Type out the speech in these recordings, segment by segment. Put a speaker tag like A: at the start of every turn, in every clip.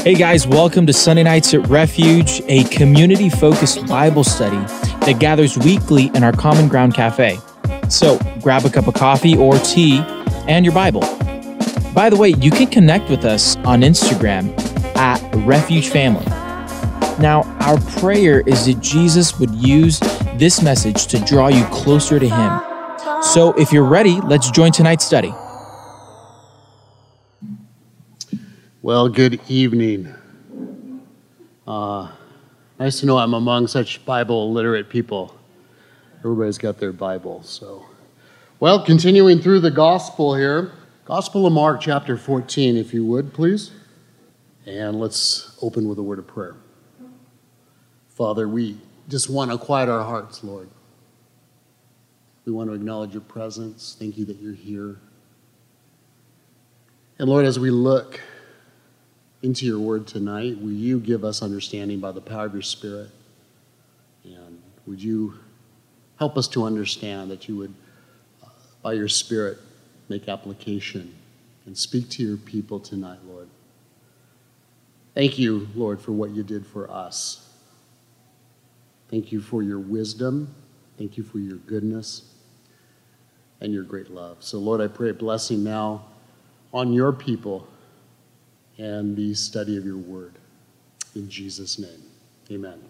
A: Hey guys, welcome to Sunday Nights at Refuge, a community-focused Bible study that gathers weekly in our Common Ground Cafe. So grab a cup of coffee or tea and your Bible. By the way, you can connect with us on Instagram at Refuge Family. Now, our prayer is that Jesus would use this message to draw you closer to Him. So if you're ready, let's join tonight's study.
B: Well, good evening. Nice to know I'm among such Bible literate people. Everybody's got their Bible, so. Well, continuing through the gospel here, Gospel of Mark, chapter 14, if you would, please. And let's open with a word of prayer. Father, we just want to quiet our hearts, Lord. We want to acknowledge your presence. Thank you that you're here. And Lord, as we look into your word tonight, will you give us understanding by the power of your Spirit? And would you help us to understand that you would, by your Spirit, make application and speak to your people tonight, Lord. Thank you, Lord, for what you did for us. Thank you for your wisdom. Thank you for your goodness and your great love. So, Lord, I pray a blessing now on your people and the study of your word. In Jesus' name, amen.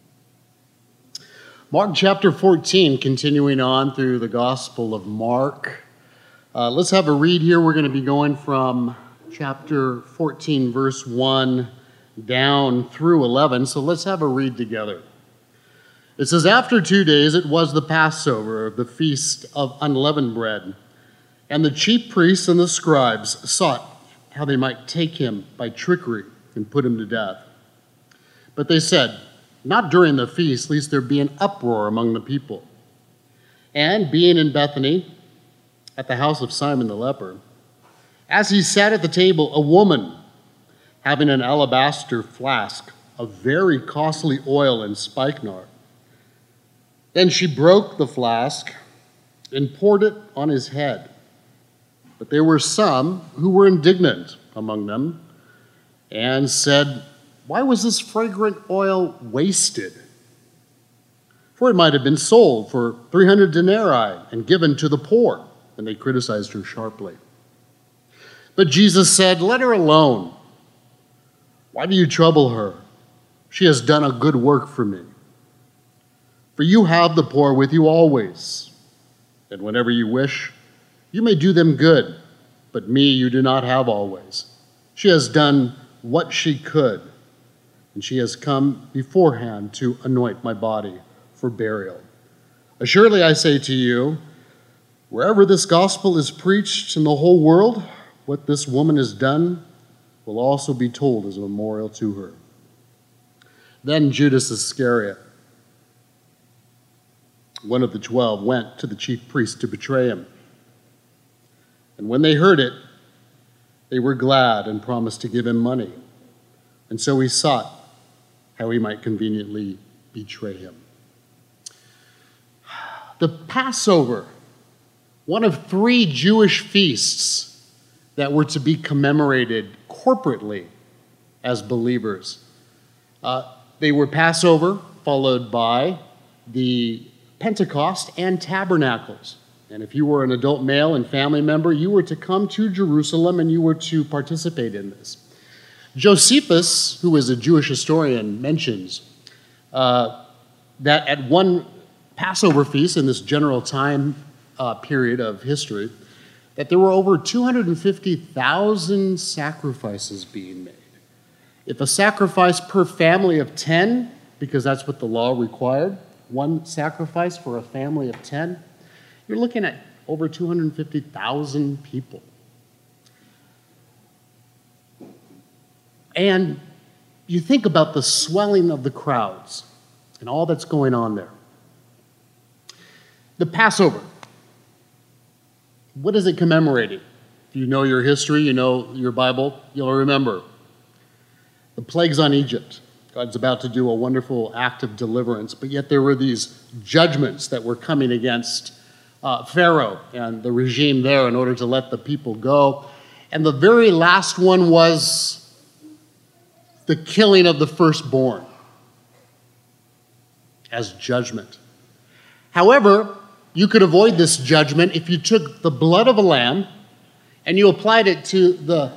B: Mark chapter 14, continuing on through the Gospel of Mark. Let's have a read here. We're going to be going from chapter 14, verse 1 down through 11. So let's have a read together. It says, "After 2 days it was the Passover, the feast of unleavened bread. And the chief priests and the scribes sought how they might take him by trickery and put him to death. But they said, 'Not during the feast, lest there be an uproar among the people.' And being in Bethany, at the house of Simon the leper, as he sat at the table, a woman having an alabaster flask of very costly oil and spikenard. Then she broke the flask and poured it on his head. But there were some who were indignant among them and said, 'Why was this fragrant oil wasted? For it might have been sold for 300 denarii and given to the poor.' And they criticized her sharply. But Jesus said, 'Let her alone. Why do you trouble her? She has done a good work for me. For you have the poor with you always, and whenever you wish, you may do them good, but me you do not have always. She has done what she could, and she has come beforehand to anoint my body for burial. Assuredly I say to you, wherever this gospel is preached in the whole world, what this woman has done will also be told as a memorial to her.' Then Judas Iscariot, one of the 12, went to the chief priests to betray him. And when they heard it, they were glad and promised to give him money. And so he sought how he might conveniently betray him." The Passover, one of 3 Jewish feasts that were to be commemorated corporately as believers. They were Passover, followed by the Pentecost and Tabernacles. And if you were an adult male and family member, you were to come to Jerusalem and you were to participate in this. Josephus, who is a Jewish historian, mentions that at one Passover feast in this general time period of history, that there were over 250,000 sacrifices being made. If a sacrifice per family of 10, because that's what the law required, one sacrifice for a family of 10, you're looking at over 250,000 people. And you think about the swelling of the crowds and all that's going on there. The Passover, what is it commemorating? If you know your history, you know your Bible, you'll remember the plagues on Egypt. God's about to do a wonderful act of deliverance, but yet there were these judgments that were coming against Pharaoh and the regime there in order to let the people go. And the very last one was the killing of the firstborn as judgment. However, you could avoid this judgment if you took the blood of a lamb and you applied it to the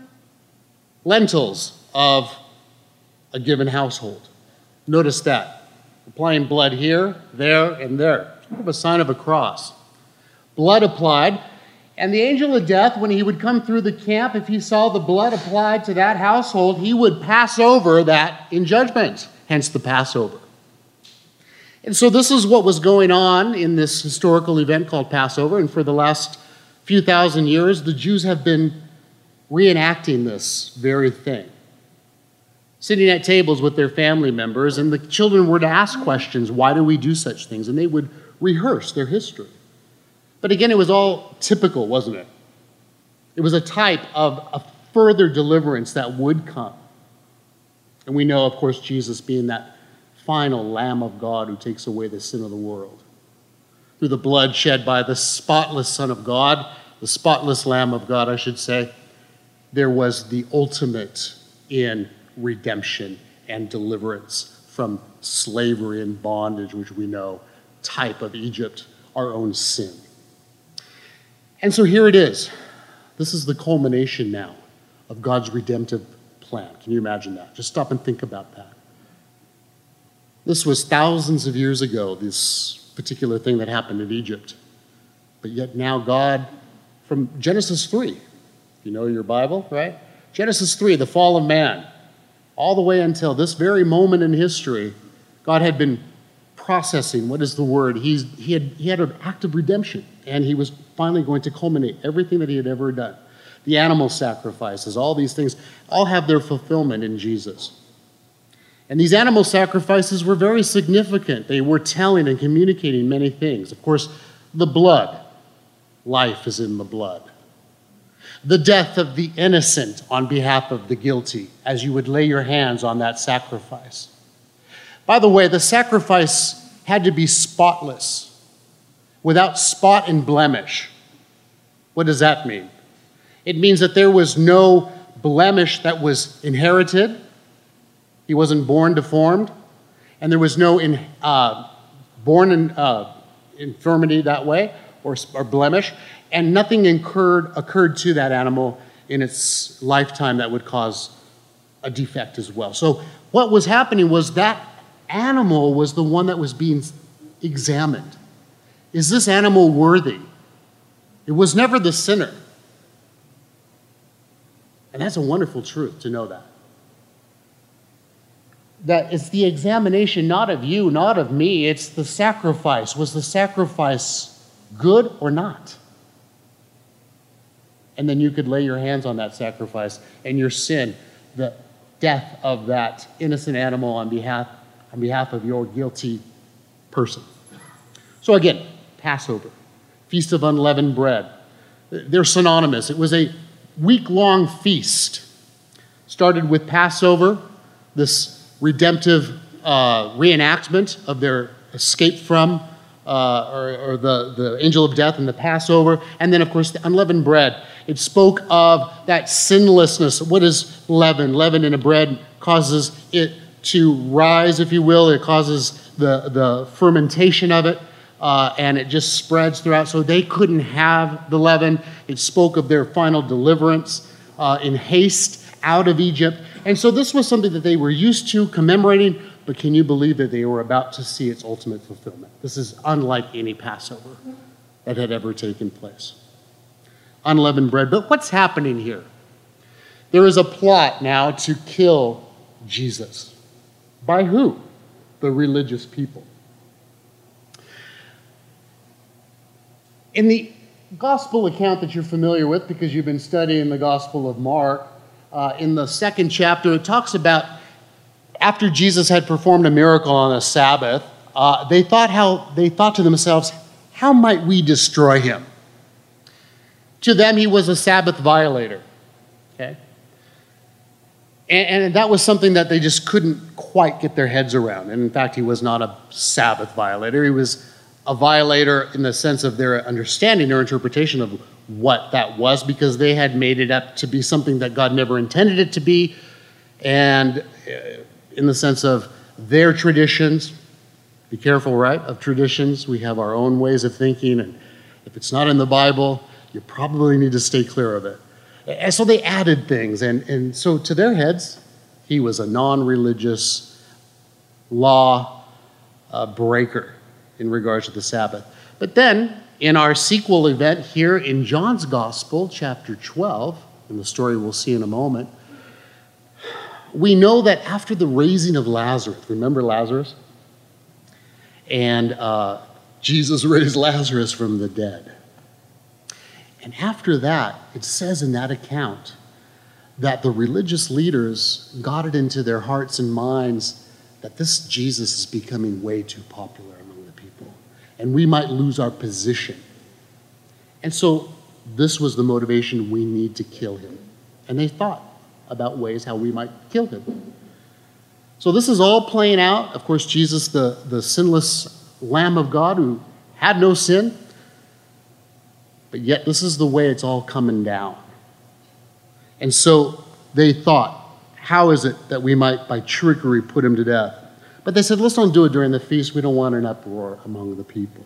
B: lentils of a given household. Notice that. Applying blood here, there, and there. Sort of a sign of a cross. Blood applied, and the angel of death, when he would come through the camp, if he saw the blood applied to that household, he would pass over that in judgment, hence the Passover. And so this is what was going on in this historical event called Passover, and for the last few thousand years, the Jews have been reenacting this very thing. Sitting at tables with their family members, and the children were to ask questions, why do we do such things? And they would rehearse their history. But again, it was all typical, wasn't it? It was a type of a further deliverance that would come. And we know, of course, Jesus being that final Lamb of God who takes away the sin of the world. Through the blood shed by the spotless Son of God, the spotless Lamb of God, I should say, there was the ultimate in redemption and deliverance from slavery and bondage, which we know, type of Egypt, our own sin. And so here it is. This is the culmination now of God's redemptive plan. Can you imagine that? Just stop and think about that. This was thousands of years ago, this particular thing that happened in Egypt. But yet now God, from Genesis 3, you know your Bible, right? Genesis 3, the fall of man, all the way until this very moment in history, God had been processing, what is the word? He had an act of redemption, and he was finally going to culminate everything that he had ever done. The animal sacrifices, all these things, all have their fulfillment in Jesus. And these animal sacrifices were very significant. They were telling and communicating many things. Of course, the blood. Life is in the blood. The death of the innocent on behalf of the guilty, as you would lay your hands on that sacrifice. By the way, the sacrifice had to be spotless, without spot and blemish. What does that mean? It means that there was no blemish that was inherited. He wasn't born deformed, and there was no infirmity that way, or blemish, and nothing occurred to that animal in its lifetime that would cause a defect as well. So what was happening was that animal was the one that was being examined. Is this animal worthy? It was never the sinner. And that's a wonderful truth to know that. That it's the examination not of you, not of me, it's the sacrifice. Was the sacrifice good or not? And then you could lay your hands on that sacrifice, and your sin, the death of that innocent animal on behalf of your guilty person. So again, Passover, Feast of Unleavened Bread. They're synonymous. It was a week-long feast. Started with Passover, this redemptive reenactment of their escape from or the angel of death and the Passover. And then, of course, the unleavened bread. It spoke of that sinlessness. What is leaven? Leaven in a bread causes it to rise, if you will. It causes the fermentation of it, and it just spreads throughout. So they couldn't have the leaven. It spoke of their final deliverance in haste out of Egypt. And so this was something that they were used to commemorating, but can you believe that they were about to see its ultimate fulfillment? This is unlike any Passover that had ever taken place. Unleavened bread. But what's happening here? There is a plot now to kill Jesus. By who? The religious people. In the gospel account that you're familiar with, because you've been studying the Gospel of Mark, in the second chapter, it talks about after Jesus had performed a miracle on a Sabbath, they thought to themselves, how might we destroy him? To them, he was a Sabbath violator. Okay? And that was something that they just couldn't quite get their heads around. And in fact, he was not a Sabbath violator. He was a violator in the sense of their understanding, their interpretation of what that was, because they had made it up to be something that God never intended it to be. And in the sense of their traditions, be careful, right, of traditions. We have our own ways of thinking, and if it's not in the Bible, you probably need to stay clear of it. And so they added things, and so to their heads, he was a non-religious law breaker in regards to the Sabbath. But then, in our sequel event here in John's Gospel, chapter 12, and the story we'll see in a moment, we know that after the raising of Lazarus, remember Lazarus? And Jesus raised Lazarus from the dead. And after that, it says in that account that the religious leaders got it into their hearts and minds that this Jesus is becoming way too popular among the people, and we might lose our position. And so this was the motivation: we need to kill him. And they thought about ways how we might kill him. So this is all playing out. Of course, Jesus, the sinless Lamb of God who had no sin, but yet this is the way it's all coming down. And so they thought, how is it that we might, by trickery, put him to death? But they said, let's don't do it during the feast. We don't want an uproar among the people.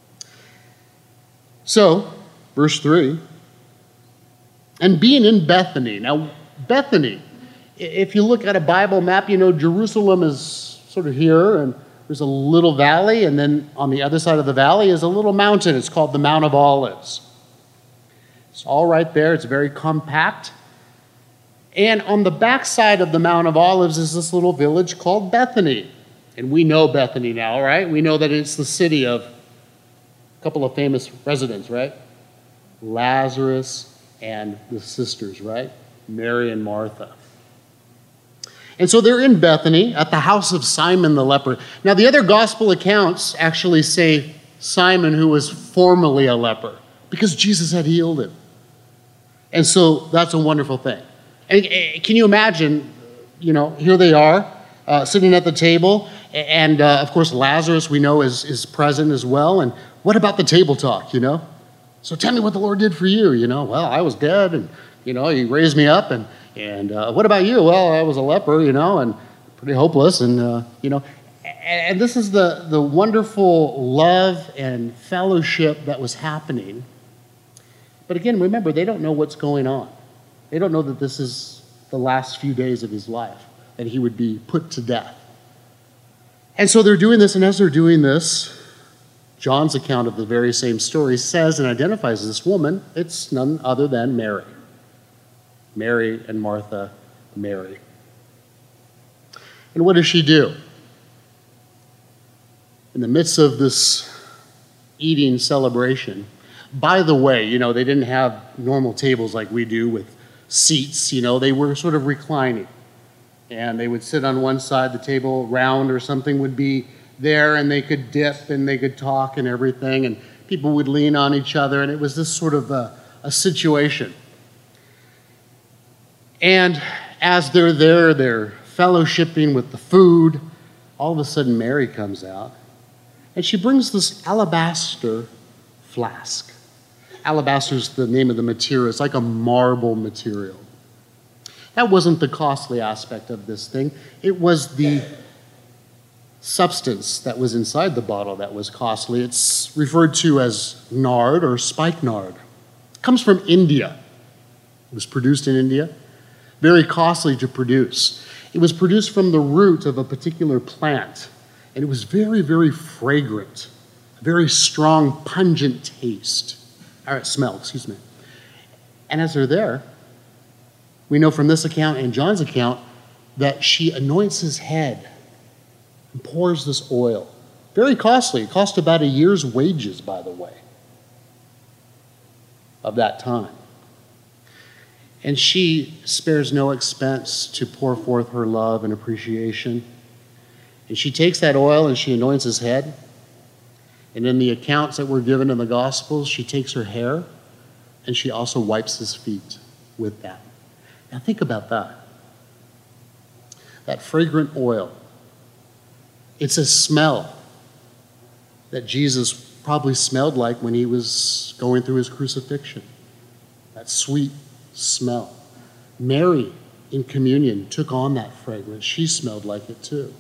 B: So, verse 3, and being in Bethany. Now, Bethany, if you look at a Bible map, you know Jerusalem is sort of here, and there's a little valley, and then on the other side of the valley is a little mountain. It's called the Mount of Olives. It's all right there. It's very compact. And on the backside of the Mount of Olives is this little village called Bethany. And we know Bethany now, right? We know that it's the city of a couple of famous residents, right? Lazarus and the sisters, right? Mary and Martha. And so they're in Bethany at the house of Simon the leper. Now, the other gospel accounts actually say Simon, who was formerly a leper, because Jesus had healed him. And so that's a wonderful thing. And can you imagine, here they are sitting at the table, and of course Lazarus, we know, is present as well. And what about the table talk, So tell me what the Lord did for you, Well, I was dead, and, he raised me up, and what about you? Well, I was a leper, and pretty hopeless, and, And this is the wonderful love and fellowship that was happening. But again, remember, they don't know what's going on. They don't know that this is the last few days of his life, that he would be put to death. And so they're doing this, and as they're doing this, John's account of the very same story says and identifies this woman. It's none other than Mary. Mary and Martha, Mary. And what does she do? In the midst of this eating celebration, by the way, they didn't have normal tables like we do with seats, they were sort of reclining. And they would sit on one side, the table round or something would be there, and they could dip and they could talk and everything, and people would lean on each other, and it was this sort of a situation. And as they're there, they're fellowshipping with the food, all of a sudden Mary comes out, and she brings this alabaster flask. Alabaster is the name of the material. It's like a marble material. That wasn't the costly aspect of this thing. It was the substance that was inside the bottle that was costly. It's referred to as nard or spikenard. It comes from India. It was produced in India. Very costly to produce. It was produced from the root of a particular plant. And it was very, very fragrant. A very strong, pungent taste. Smell. And as they're there, we know from this account and John's account that she anoints his head and pours this oil. Very costly. It cost about a year's wages, by the way, of that time. And she spares no expense to pour forth her love and appreciation. And she takes that oil and she anoints his head. And in the accounts that were given in the Gospels, she takes her hair and she also wipes his feet with that. Now think about that. That fragrant oil. It's a smell that Jesus probably smelled like when he was going through his crucifixion. That sweet smell. Mary in communion took on that fragrance. She smelled like it too.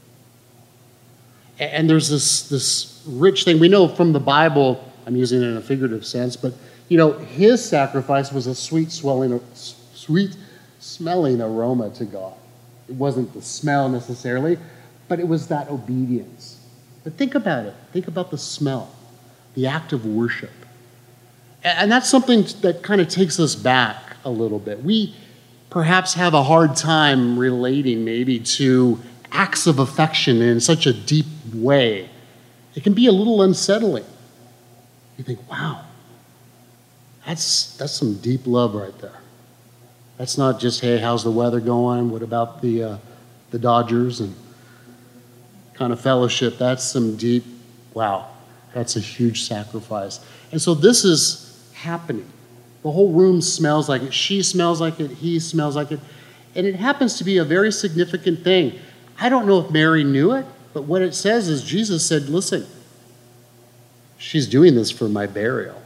B: And there's this rich thing. We know from the Bible, I'm using it in a figurative sense, but his sacrifice was a sweet smelling aroma to God. It wasn't the smell necessarily, but it was that obedience. But think about it. Think about the smell, the act of worship. And that's something that kind of takes us back a little bit. We perhaps have a hard time relating maybe to acts of affection in such a deep way. It can be a little unsettling. You think, wow, that's some deep love right there. That's not just, hey, how's the weather going? What about the Dodgers? And kind of fellowship. That's some deep, wow, that's a huge sacrifice. And so this is happening. The whole room smells like it. She smells like it. He smells like it. And it happens to be a very significant thing. I don't know if Mary knew it, but what it says is Jesus said, listen, she's doing this for my burial.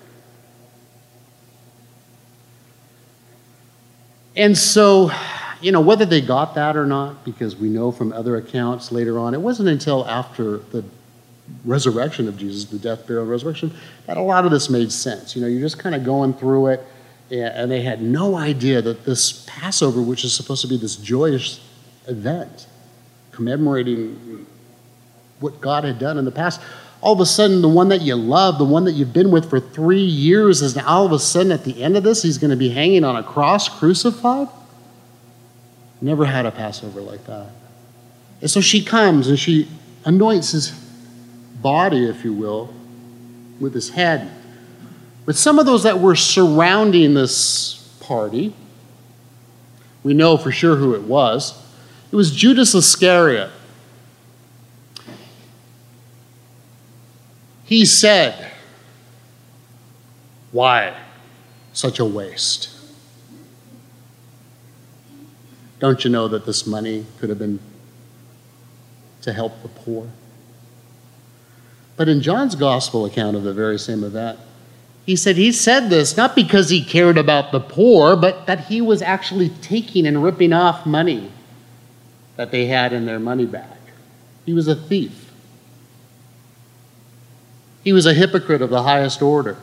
B: And so, whether they got that or not, because we know from other accounts later on, it wasn't until after the resurrection of Jesus, the death, burial, resurrection, that a lot of this made sense. You're just kind of going through it, and they had no idea that this Passover, which is supposed to be this joyous event, commemorating what God had done in the past, all of a sudden, the one that you love, the one that you've been with for 3 years, is now all of a sudden at the end of this, he's going to be hanging on a cross, crucified? Never had a Passover like that. And so she comes and she anoints his body, if you will, with his head. But some of those that were surrounding this party, we know for sure who it was. It was Judas Iscariot. He said, why such a waste? Don't you know that this money could have been to help the poor? But in John's gospel account of the very same event, he said this not because he cared about the poor, but that he was actually taking and ripping off money that they had in their money bag. He was a thief. He was a hypocrite of the highest order.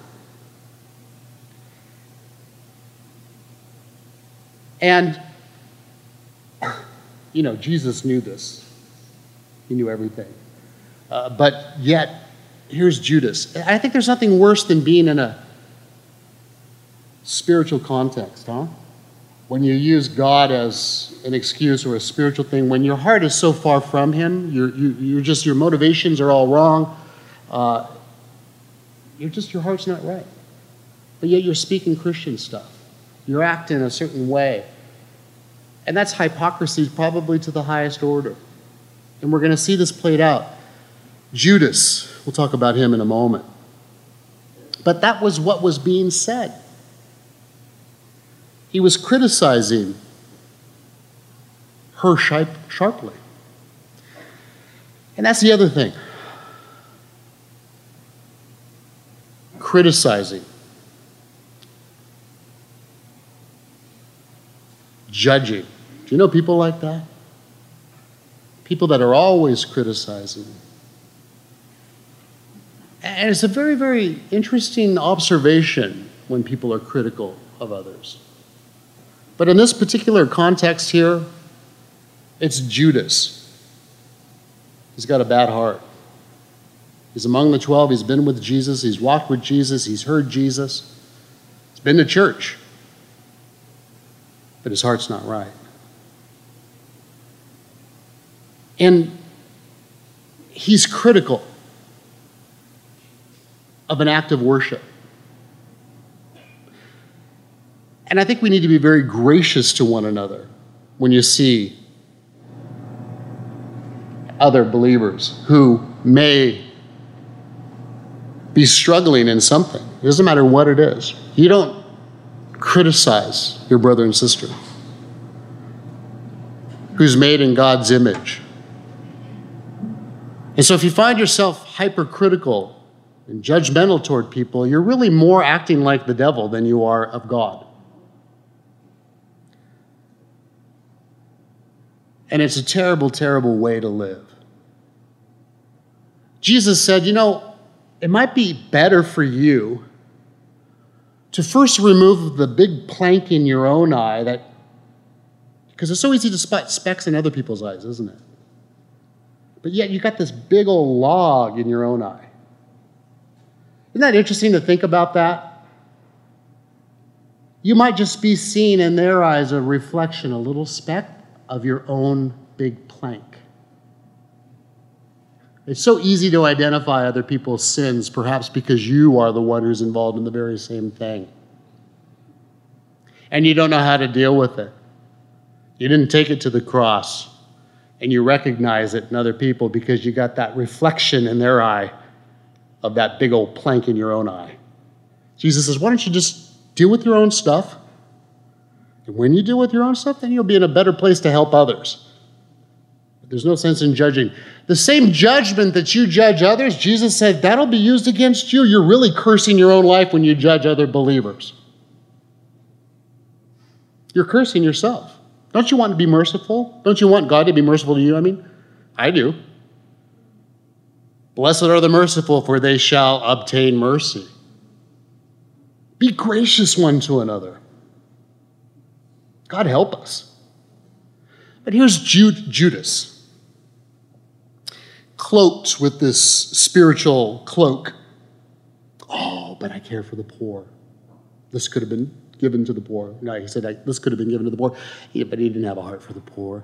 B: And, Jesus knew this. He knew everything. But yet, here's Judas. I think there's nothing worse than being in a spiritual context, huh? When you use God as an excuse or a spiritual thing, when your heart is so far from him, your motivations are all wrong. Your heart's not right. But yet you're speaking Christian stuff. You're acting a certain way. And that's hypocrisy probably to the highest order. And we're going to see this played out. Judas, we'll talk about him in a moment. But that was what was being said. He was criticizing her sharply. And that's the other thing. Criticizing. Judging. Do you know people like that? People that are always criticizing. And it's a very, very interesting observation when people are critical of others. But in this particular context here, it's Judas. He's got a bad heart. He's among the 12. He's been with Jesus. He's walked with Jesus. He's heard Jesus. He's been to church. But his heart's not right. And he's critical of an act of worship. And I think we need to be very gracious to one another when you see other believers who may be struggling in something. It doesn't matter what it is. You don't criticize your brother and sister who's made in God's image. And so if you find yourself hypercritical and judgmental toward people, you're really more acting like the devil than you are of God. And it's a terrible, terrible way to live. Jesus said, it might be better for you to first remove the big plank in your own eye, because it's so easy to spot specks in other people's eyes, isn't it? But yet you got this big old log in your own eye. Isn't that interesting to think about that? You might just be seeing in their eyes a reflection, a little speck of your own big plank. It's so easy to identify other people's sins, perhaps because you are the one who's involved in the very same thing. And you don't know how to deal with it. You didn't take it to the cross, and you recognize it in other people because you got that reflection in their eye of that big old plank in your own eye. Jesus says, why don't you just deal with your own stuff? And when you deal with your own stuff, then you'll be in a better place to help others. There's no sense in judging. The same judgment that you judge others, Jesus said, that'll be used against you. You're really cursing your own life when you judge other believers. You're cursing yourself. Don't you want to be merciful? Don't you want God to be merciful to you? I do. Blessed are the merciful, for they shall obtain mercy. Be gracious one to another. God help us. But here's Judas, cloaked with this spiritual cloak. Oh, but I care for the poor. This could have been given to the poor. No, he said this could have been given to the poor. Yeah, but he didn't have a heart for the poor.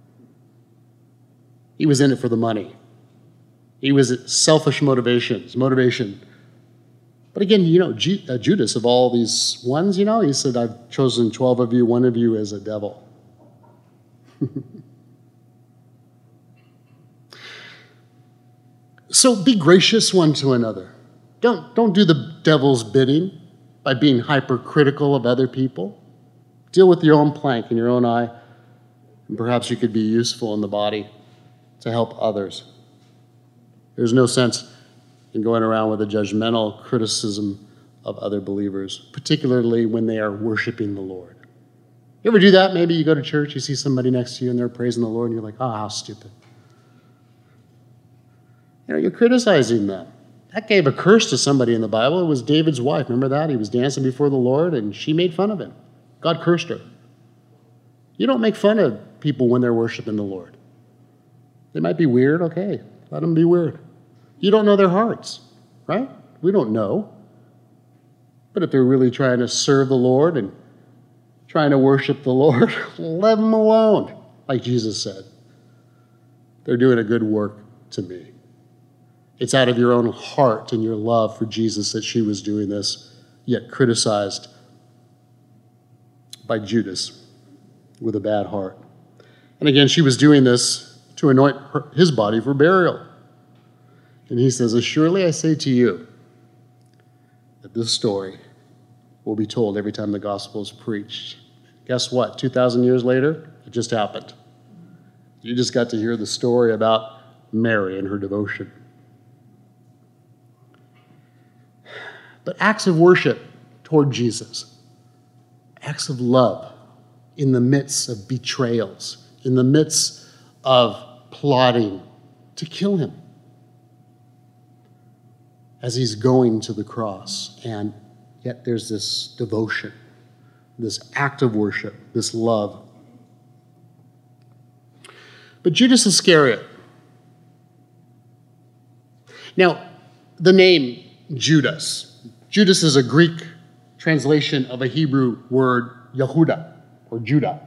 B: He was in it for the money. He was selfish motivation. But again, Judas, of all these ones, he said, I've chosen 12 of you, one of you is a devil. So be gracious one to another. Don't do the devil's bidding by being hypercritical of other people. Deal with your own plank in your own eye, and perhaps you could be useful in the body to help others. There's no sense in going around with a judgmental criticism of other believers, particularly when they are worshiping the Lord. You ever do that? Maybe you go to church, you see somebody next to you and they're praising the Lord, and you're like, oh, how stupid. You're criticizing them. That gave a curse to somebody in the Bible. It was David's wife. Remember that? He was dancing before the Lord, and she made fun of him. God cursed her. You don't make fun of people when they're worshiping the Lord. They might be weird. Okay, let them be weird. You don't know their hearts, right? We don't know. But if they're really trying to serve the Lord and trying to worship the Lord, let them alone, like Jesus said. They're doing a good work to me. It's out of your own heart and your love for Jesus that she was doing this, yet criticized by Judas with a bad heart. And again, she was doing this to anoint his body for burial. And he says, "Surely I say to you that this story will be told every time the gospel is preached." Guess what? 2,000 years later, it just happened. You just got to hear the story about Mary and her devotion. But acts of worship toward Jesus, acts of love in the midst of betrayals, in the midst of plotting to kill him as he's going to the cross. And yet there's this devotion, this act of worship, this love. But Judas Iscariot. Now, the name Judas is a Greek translation of a Hebrew word, Yehuda, or Judah.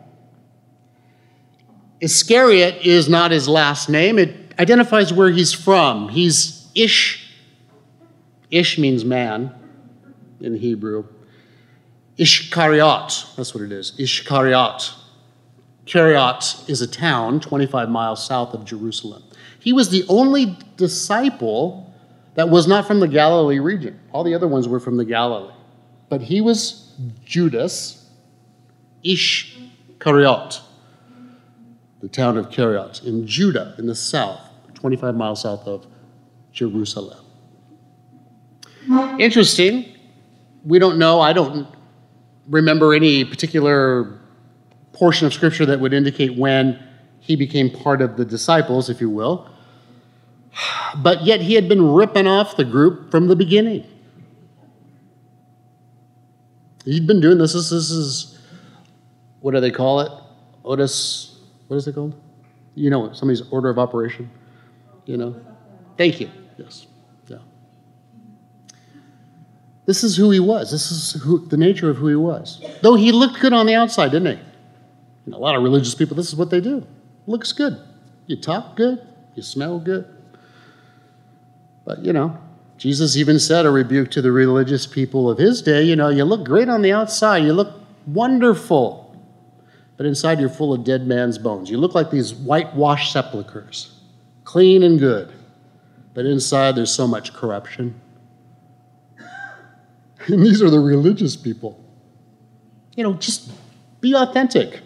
B: Iscariot is not his last name. It identifies where he's from. He's Ish. Ish means man in Hebrew. Ishkariot, that's what it is, Ishkariot. Kariot is a town 25 miles south of Jerusalem. He was the only disciple that was not from the Galilee region. All the other ones were from the Galilee. But he was Judas Ishkariot, the town of Kariot in Judah in the south, 25 miles south of Jerusalem. Interesting. We don't know. I don't remember any particular portion of Scripture that would indicate when he became part of the disciples, if you will. But yet he had been ripping off the group from the beginning. He'd been doing this. This is what do they call it? Otis, what is it called? You know, somebody's order of operation. You know? Thank you. Yes. Yeah. This is who he was. This is the nature of who he was. Though he looked good on the outside, didn't he? And a lot of religious people, this is what they do. Looks good. You talk good. You smell good. But, you know, Jesus even said a rebuke to the religious people of his day, you know, you look great on the outside. You look wonderful. But inside you're full of dead man's bones. You look like these whitewashed sepulchres. Clean and good. But inside there's so much corruption. And these are the religious people. You know, just be authentic.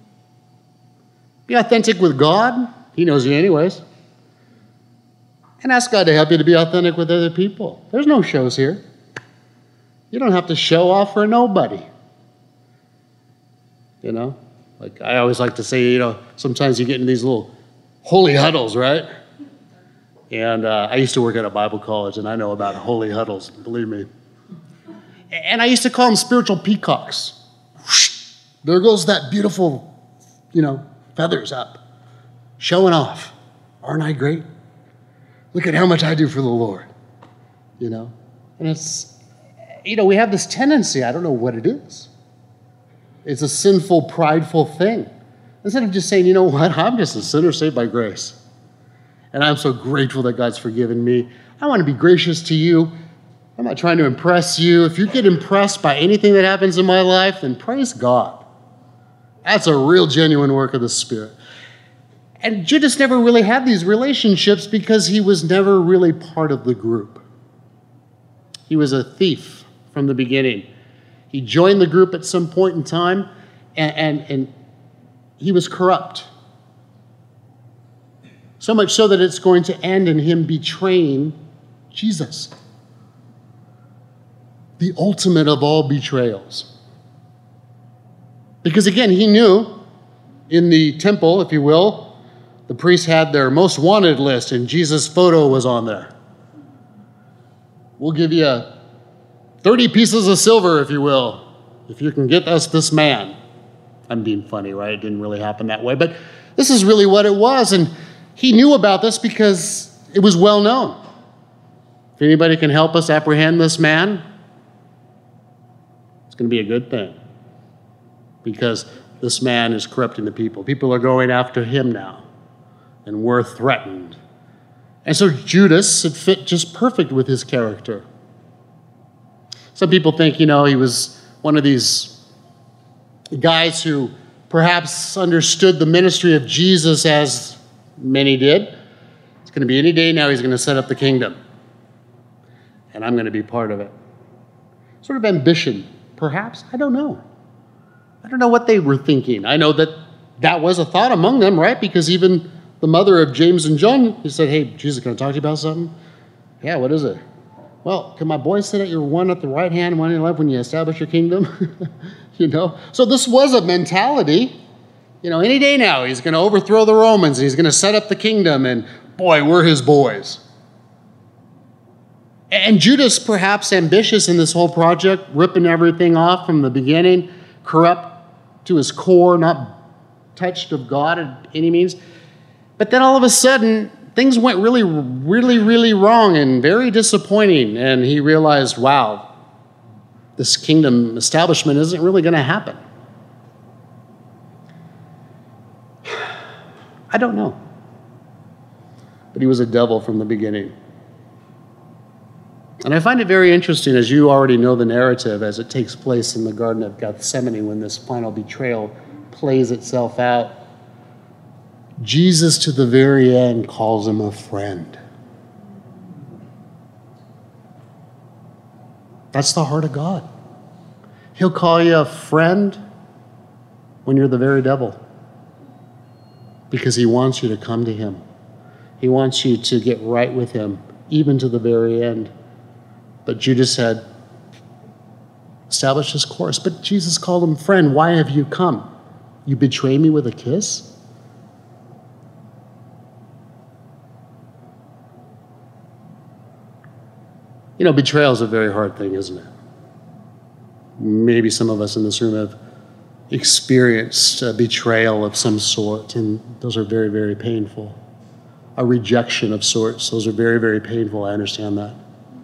B: Be authentic with God. He knows you anyways. And ask God to help you to be authentic with other people. There's no shows here. You don't have to show off for nobody. You know? Like I always like to say, you know, sometimes you get in these little holy huddles, right? And I used to work at a Bible college, and I know about holy huddles, believe me. And I used to call them spiritual peacocks. There goes that beautiful, you know, feathers up, showing off. Aren't I great? Look at how much I do for the Lord, you know? And it's, you know, we have this tendency, I don't know what it is. It's a sinful, prideful thing. Instead of just saying, you know what, I'm just a sinner saved by grace. And I'm so grateful that God's forgiven me. I want to be gracious to you. I'm not trying to impress you. If you get impressed by anything that happens in my life, then praise God. That's a real genuine work of the Spirit. And Judas never really had these relationships because he was never really part of the group. He was a thief from the beginning. He joined the group at some point in time, and he was corrupt. So much so that it's going to end in him betraying Jesus. The ultimate of all betrayals. Because again, he knew in the temple, if you will, the priests had their most wanted list, and Jesus' photo was on there. We'll give you 30 pieces of silver, if you will, if you can get us this man. I'm being funny, right? It didn't really happen that way, but this is really what it was, and he knew about this because it was well known. If anybody can help us apprehend this man, it's going to be a good thing, because this man is corrupting the people. People are going after him now, and we're threatened. And so Judas, it fit just perfect with his character. Some people think, you know, he was one of these guys who perhaps understood the ministry of Jesus as many did. It's going to be any day now he's going to set up the kingdom. And I'm going to be part of it. Sort of ambition, perhaps. I don't know. I don't know what they were thinking. I know that that was a thought among them, right? Because even the mother of James and John, he said, hey, Jesus, can I talk to you about something? Yeah, what is it? Well, can my boy sit at your one at the right hand, one at the left when you establish your kingdom? You know? So this was a mentality. You know, any day now, he's going to overthrow the Romans, and he's going to set up the kingdom, and boy, we're his boys. And Judas, perhaps ambitious in this whole project, ripping everything off from the beginning, corrupt to his core, not touched of God at any means. But then all of a sudden, things went really, really, really wrong and very disappointing. And he realized, wow, this kingdom establishment isn't really going to happen. I don't know. But he was a devil from the beginning. And I find it very interesting, as you already know the narrative, as it takes place in the Garden of Gethsemane when this final betrayal plays itself out. Jesus, to the very end, calls him a friend. That's the heart of God. He'll call you a friend when you're the very devil, because he wants you to come to him. He wants you to get right with him, even to the very end. But Judas had established his course. But Jesus called him friend. Why have you come? You betray me with a kiss? You know, betrayal is a very hard thing, isn't it? Maybe some of us in this room have experienced a betrayal of some sort, and those are very, very painful. A rejection of sorts, those are very, very painful. I understand that.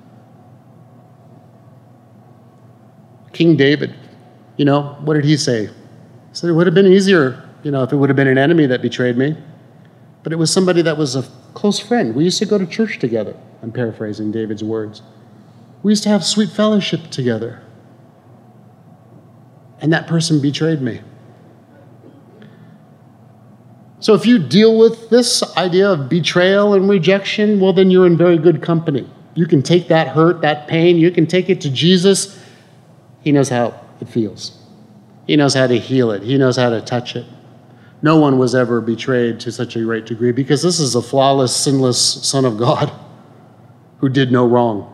B: King David, you know, what did he say? He said it would have been easier, you know, if it would have been an enemy that betrayed me. But it was somebody that was a close friend. We used to go to church together. I'm paraphrasing David's words. We used to have sweet fellowship together. And that person betrayed me. So if you deal with this idea of betrayal and rejection, well, then you're in very good company. You can take that hurt, that pain, you can take it to Jesus. He knows how it feels. He knows how to heal it. He knows how to touch it. No one was ever betrayed to such a great degree because this is a flawless, sinless Son of God who did no wrong.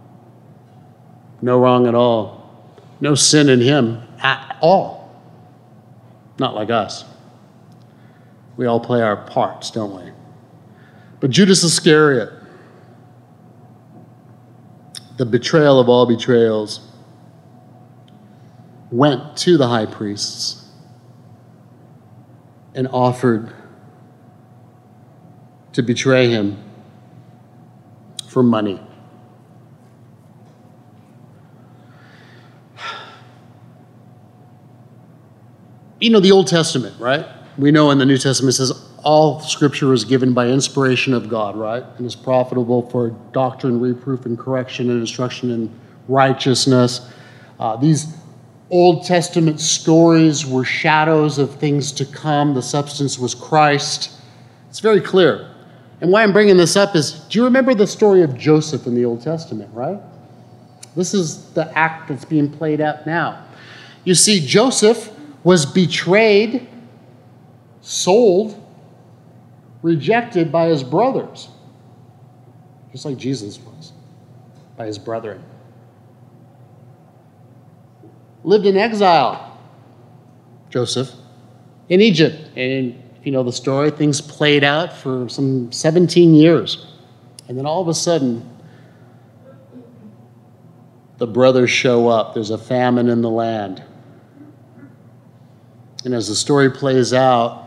B: No wrong at all. No sin in him at all. Not like us. We all play our parts, don't we? But Judas Iscariot, the betrayal of all betrayals, went to the high priests and offered to betray him for money. You know the Old Testament, right? We know in the New Testament it says all Scripture is given by inspiration of God, right? And is profitable for doctrine, reproof, and correction, and instruction in righteousness. These Old Testament stories were shadows of things to come. The substance was Christ. It's very clear. And why I'm bringing this up is, do you remember the story of Joseph in the Old Testament, right? This is the act that's being played out now. You see, Joseph was betrayed, sold, rejected by his brothers, just like Jesus was, by his brethren. Lived in exile, Joseph, in Egypt. And if you know the story, things played out for some 17 years. And then all of a sudden, the brothers show up. There's a famine in the land. And as the story plays out,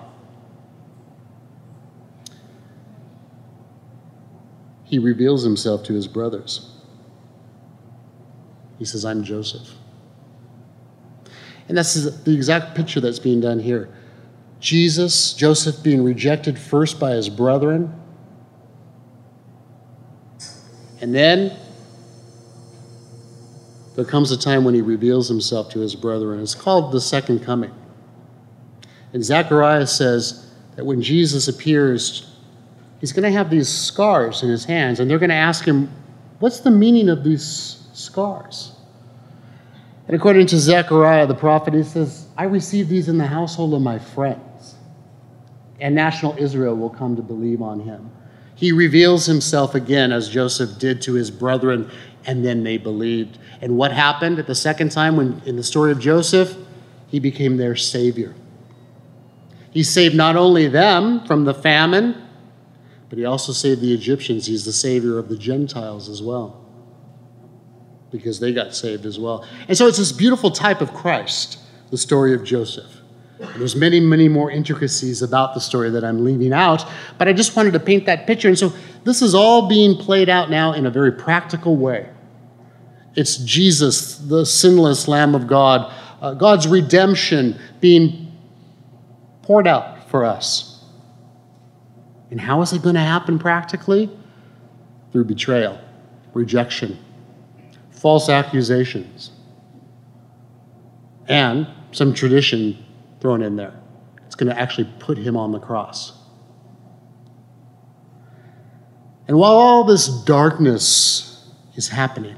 B: he reveals himself to his brothers. He says, I'm Joseph. And that's the exact picture that's being done here. Joseph being rejected first by his brethren. And then there comes a time when he reveals himself to his brethren. It's called the second coming. And Zechariah says that when Jesus appears, he's going to have these scars in his hands, and they're going to ask him, what's the meaning of these scars? And according to Zechariah, the prophet, he says, I received these in the household of my friends, and national Israel will come to believe on him. He reveals himself again, as Joseph did to his brethren, and then they believed. And what happened at the second time when, in the story of Joseph? He became their savior. He saved not only them from the famine, but he also saved the Egyptians. He's the savior of the Gentiles as well, because they got saved as well. And so it's this beautiful type of Christ, the story of Joseph. And there's many, many more intricacies about the story that I'm leaving out, but I just wanted to paint that picture. And so this is all being played out now in a very practical way. It's Jesus, the sinless Lamb of God, God's redemption being poured out for us. And how is it going to happen practically? Through betrayal, rejection, false accusations, and some tradition thrown in there. It's going to actually put him on the cross. And while all this darkness is happening,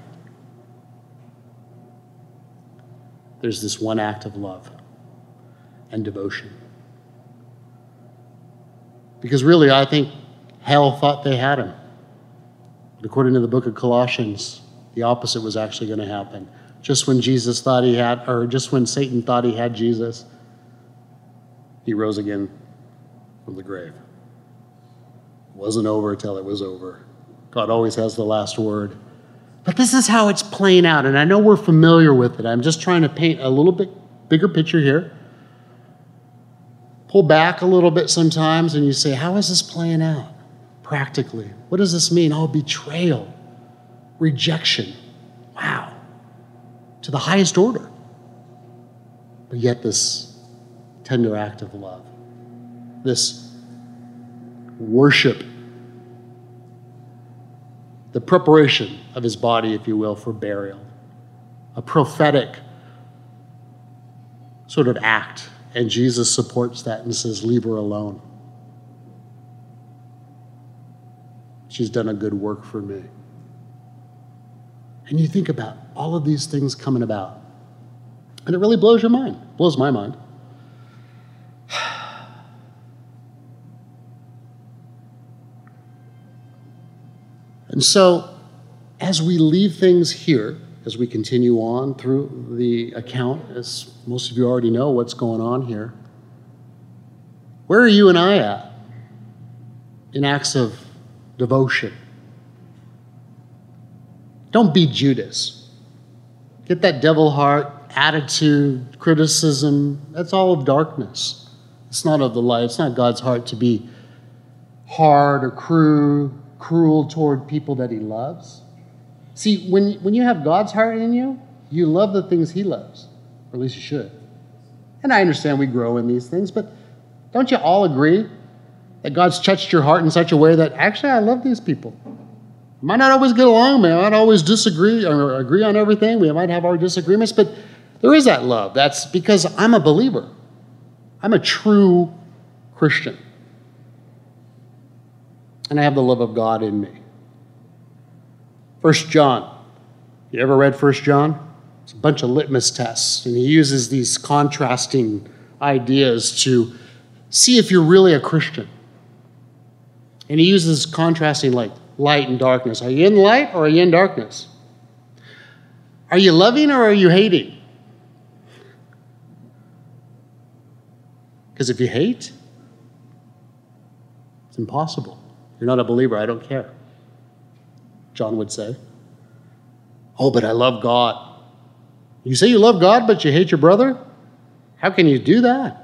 B: there's this one act of love and devotion. Because really, I think hell thought they had him. But according to the book of Colossians, the opposite was actually going to happen. Just when Jesus thought he had, or just when Satan thought he had Jesus, he rose again from the grave. It wasn't over until it was over. God always has the last word. But this is how it's playing out, and I know we're familiar with it. I'm just trying to paint a little bit bigger picture here. Pull back a little bit sometimes, and you say, how is this playing out practically? What does this mean? Oh, betrayal, rejection. Wow. To the highest order. But yet this tender act of love, this worship, the preparation of his body, if you will, for burial, a prophetic sort of act. And Jesus supports that and says, leave her alone. She's done a good work for me. And you think about all of these things coming about, and it really blows your mind, blows my mind. And so, as we leave things here, as we continue on through the account, as most of you already know what's going on here, where are you and I at in acts of devotion? Don't be Judas. Get that devil heart, attitude, criticism. That's all of darkness. It's not of the light. It's not God's heart to be hard or cruel toward people that he loves. See, when you have God's heart in you, you love the things he loves, or at least you should. And I understand we grow in these things, but don't you all agree that God's touched your heart in such a way that actually I love these people? We might not always get along, we might not always disagree or agree on everything, we might have our disagreements, but there is that love. That's because I'm a believer. I'm a true Christian. And I have the love of God in me. 1 John. You ever read 1 John? It's a bunch of litmus tests, and he uses these contrasting ideas to see if you're really a Christian. And he uses contrasting like light and darkness. Are you in light or are you in darkness? Are you loving or are you hating? Because if you hate, it's impossible. You're not a believer, I don't care. John would say. Oh, but I love God. You say you love God, but you hate your brother? How can you do that?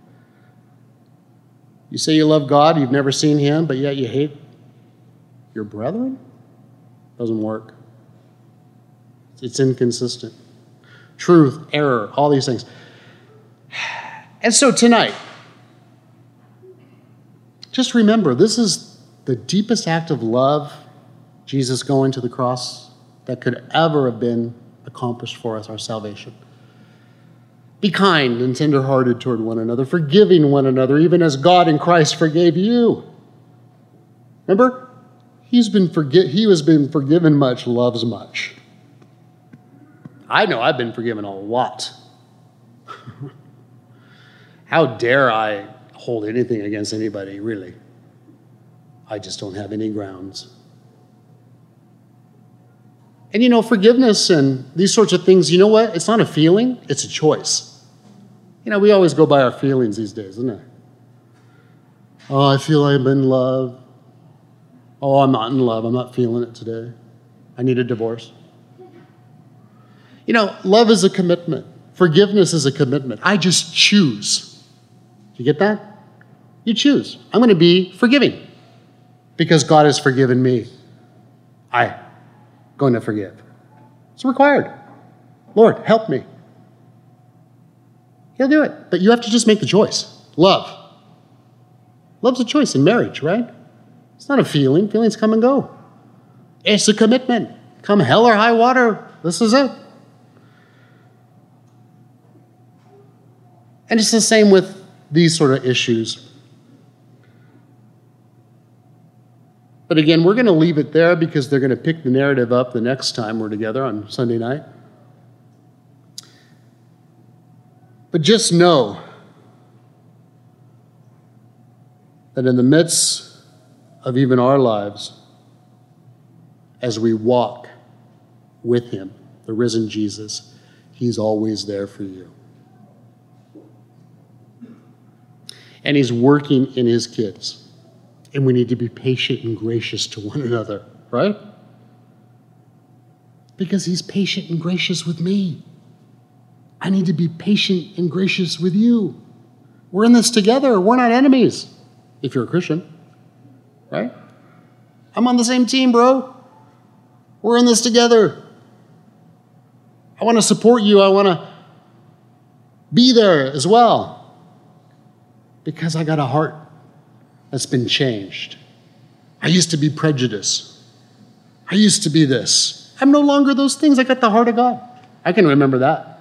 B: You say you love God, you've never seen him, but yet you hate your brethren? Doesn't work. It's inconsistent. Truth, error, all these things. And so tonight, just remember, this is the deepest act of love, Jesus going to the cross, that could ever have been accomplished for us, our salvation. Be kind and tenderhearted toward one another, forgiving one another, even as God in Christ forgave you. Remember? He who has been forgiven much loves much. I know I've been forgiven a lot. How dare I hold anything against anybody, really? I just don't have any grounds. And you know, forgiveness and these sorts of things, you know what? It's not a feeling, it's a choice. You know, we always go by our feelings these days, isn't it? Oh, I feel I'm in love. Oh, I'm not in love. I'm not feeling it today. I need a divorce. You know, love is a commitment. Forgiveness is a commitment. I just choose. You get that? You choose. I'm going to be forgiving because God has forgiven me. I'm going to forgive. It's required. Lord, help me. He'll do it. But you have to just make the choice. Love. Love's a choice in marriage, right? It's not a feeling. Feelings come and go. It's a commitment. Come hell or high water, this is it. And it's the same with these sort of issues. But again, we're going to leave it there because they're going to pick the narrative up the next time we're together on Sunday night. But just know that in the midst of even our lives, as we walk with him, the risen Jesus, he's always there for you. And he's working in his kids. And we need to be patient and gracious to one another, right? Because he's patient and gracious with me. I need to be patient and gracious with you. We're in this together. We're not enemies, if you're a Christian, right? I'm on the same team, bro. We're in this together. I want to support you. I want to be there as well. Because I got a heart that's been changed. I used to be prejudiced. I used to be this. I'm no longer those things. I got the heart of God. I can remember that.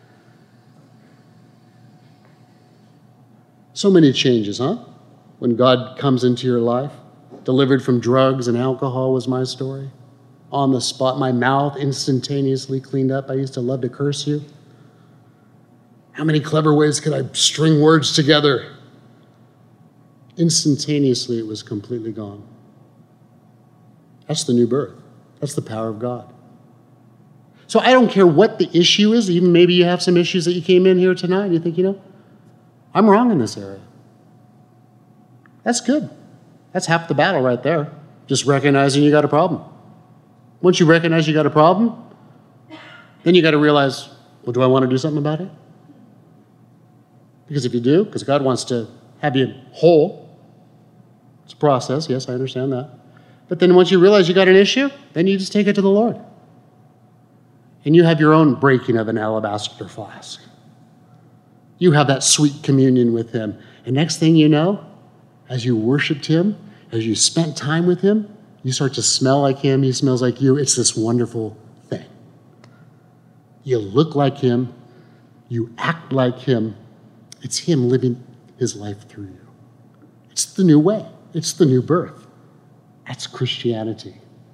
B: So many changes, huh? When God comes into your life. Delivered from drugs and alcohol was my story. On the spot, my mouth instantaneously cleaned up. I used to love to curse you. How many clever ways could I string words together? Instantaneously, it was completely gone. That's the new birth. That's the power of God. So I don't care what the issue is. Even maybe you have some issues that you came in here tonight and you think, I'm wrong in this area. That's good. That's half the battle right there. Just recognizing you got a problem. Once you recognize you got a problem, then you got to realize, well, do I want to do something about it? Because if you do, because God wants to have you whole, it's a process. Yes, I understand that. But then once you realize you got an issue, then you just take it to the Lord. And you have your own breaking of an alabaster flask. You have that sweet communion with him. And next thing you know, as you worshiped him, as you spent time with him, you start to smell like him. He smells like you. It's this wonderful thing. You look like him. You act like him. It's him living his life through you. It's the new way. It's the new birth. That's Christianity.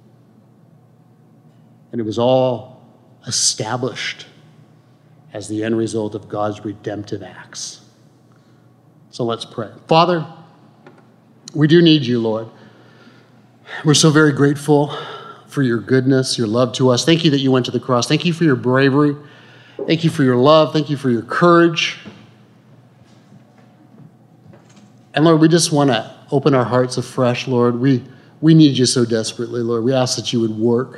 B: And it was all established as the end result of God's redemptive acts. So let's pray. Father, we do need you, Lord. We're so very grateful for your goodness, your love to us. Thank you that you went to the cross. Thank you for your bravery. Thank you for your love. Thank you for your courage. And Lord, we just want to open our hearts afresh, Lord. We need you so desperately, Lord. We ask that you would work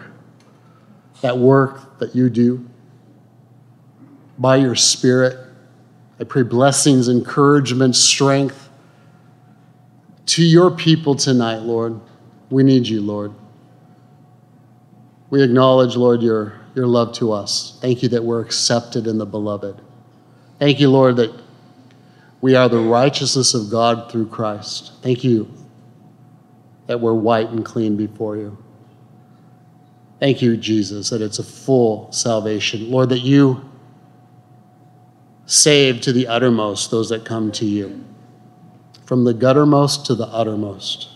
B: that you do by your Spirit. I pray blessings, encouragement, strength to your people tonight, Lord. We need you, Lord. We acknowledge, Lord, your love to us. Thank you that we're accepted in the beloved. Thank you, Lord, that we are the righteousness of God through Christ. Thank you that we're white and clean before you. Thank you, Jesus, that it's a full salvation. Lord, that you save to the uttermost those that come to you, from the guttermost to the uttermost.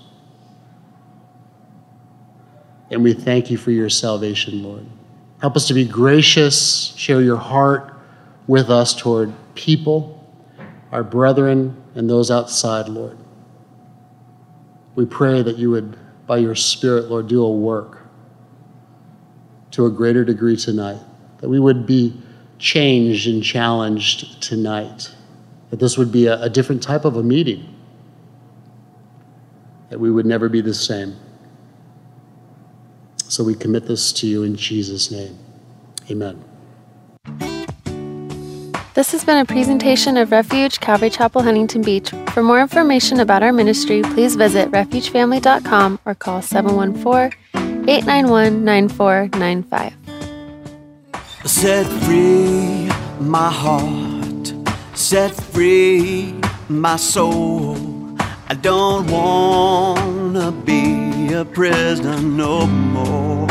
B: And we thank you for your salvation, Lord. Help us to be gracious, share your heart with us toward people, our brethren, and those outside, Lord. We pray that you would, by your Spirit, Lord, do a work to a greater degree tonight, that we would be changed and challenged tonight, that this would be a different type of a meeting, that we would never be the same. So we commit this to you in Jesus' name. Amen.
C: This has been a presentation of Refuge Calvary Chapel, Huntington Beach. For more information about our ministry, please visit refugefamily.com or call 714-891-9495.
D: Set free my heart, set free my soul. I don't want to be a prisoner no more.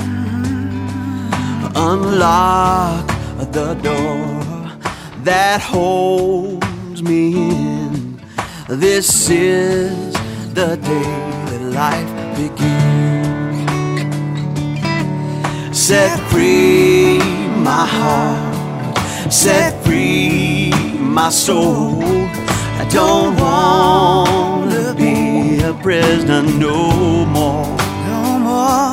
D: Unlock the door that holds me in. This is the day that life begins. Set free my heart, set free my soul. I don't want to be a prisoner no more. No more.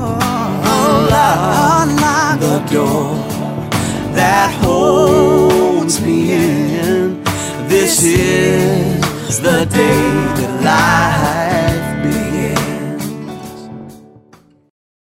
D: Unlock the door that holds me in. This is the day that life